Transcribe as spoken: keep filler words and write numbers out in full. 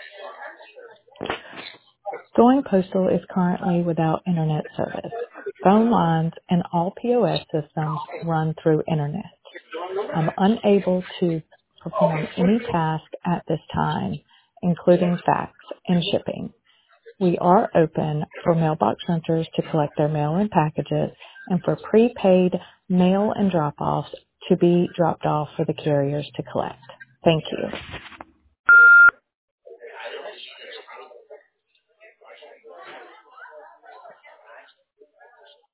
Going Postal is currently without internet service. Phone lines and all P O S systems run through internet. I'm unable to perform any task at this time, including fax and shipping. We are open for mailbox renters to collect their mail and packages and for prepaid mail and drop-offs to be dropped off for the carriers to collect. Thank you.